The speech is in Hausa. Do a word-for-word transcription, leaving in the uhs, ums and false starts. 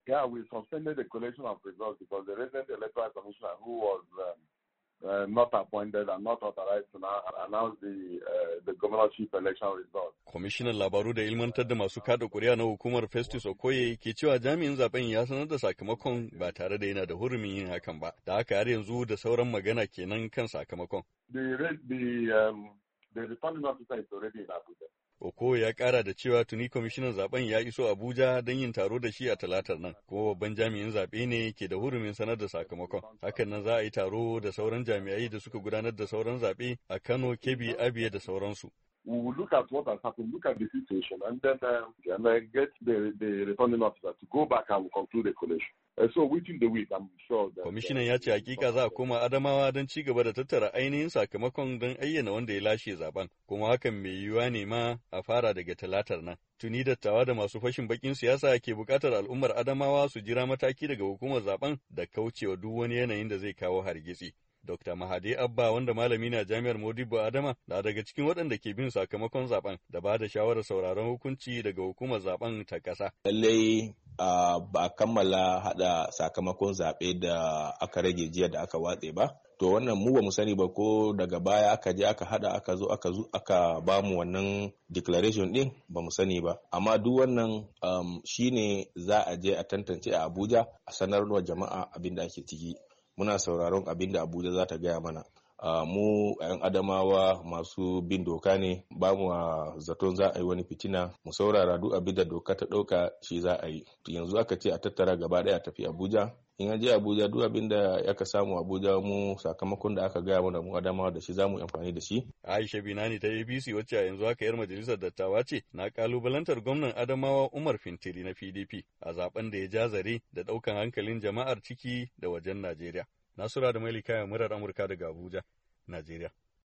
Yeah, we suspended the collection of results because the resident electoral commissioner who was um, Uh, not appointed and not authorized to now announce the uh, the governorship election results. Kwamishinan labaru da ilmantar da masu kada kuri'a na hukumar Festus Okoye ke cewa jami'in zaben ya sanar da sakamakon ba tare da yana da hurumin yin hakan ba. Da haka har yanzu da sauran magana kenan kan sakamakon. The the um, the returning officer is already in Abuja. Okoye ya kara da cewa tuni kwamishinan zaben ya iso Abuja don yin taro da shi a talatar nan, kuma babban jami'in zaɓe ne ke da hurumin sanar da sakamakon. Hakan nan za a yi taro da sauran jami'ai da suka gudanar da sauran zaɓe a Kano, Kebbi, Abia da sauransu. We will look at what has happened, look at the situation, and then uh, and, uh, get the, the returning officer to go back and conclude the collation. Uh, so within the week, I'm sure that... Kwamishinan ya ce hakika za a koma Adamawa don ci gaba da tattara ainihin sakamakon don ayyana wanda ya lashe zaben, kuma hakan mai yiwuwa ne ma a fara daga talatar nan. Tuni dattawa da masu fashin bakin siyasa ke bukatar al'ummar Adamawa su jira mataki daga hukumar zaben da kaucewa duk wani yanayin da zai kawo hargitsi. Dokta Mahadi Abba wanda malami na Jami'ar Modibo Adama na daga cikin waɗanda ke bin sakamakon zaben da ba da shawarar sauraron hukunci daga hukumar zaben ta ƙasa. Lallai ba a kammala haɗa sakamakon zaɓe da aka rage jiya da aka watse ba. To wannan mu ba mu sani ba ko daga baya aka je aka haɗa aka zo aka zo aka ba mu wannan declaration ɗin ba mu sani ba. Amma duk wannan um, shine za a je a tantance a Abuja a sanarwa jama'a abin da ake ciki. Muna sauraron abin da Abuja za ta gaya mana. Uh, mu 'yan Adamawa masu bin doka ne, ba mu uh, zaton za a yi wani fitina, mu saurara duk abin da doka ta ɗauka shi za a yi. Yanzu aka ce a tattara gaba ɗaya tafi Abuja. In an je Abuja duk abin da aka samu Abuja mu sakamakon da aka gaya mana mu Adamawa da shi za mu amfani da shi. Aisha Binani ta A B C wacce a yanzu haka 'yar majalisar dattawa ce na kalubalantar gwamnan Adamawa Umar Fintiri na P D P a zaben da ya ja zare da ɗaukan hankalin jama'ar ciki da wajen Najeriya. Nasura da Mailika murar Amurka daga Abuja, Najeriya.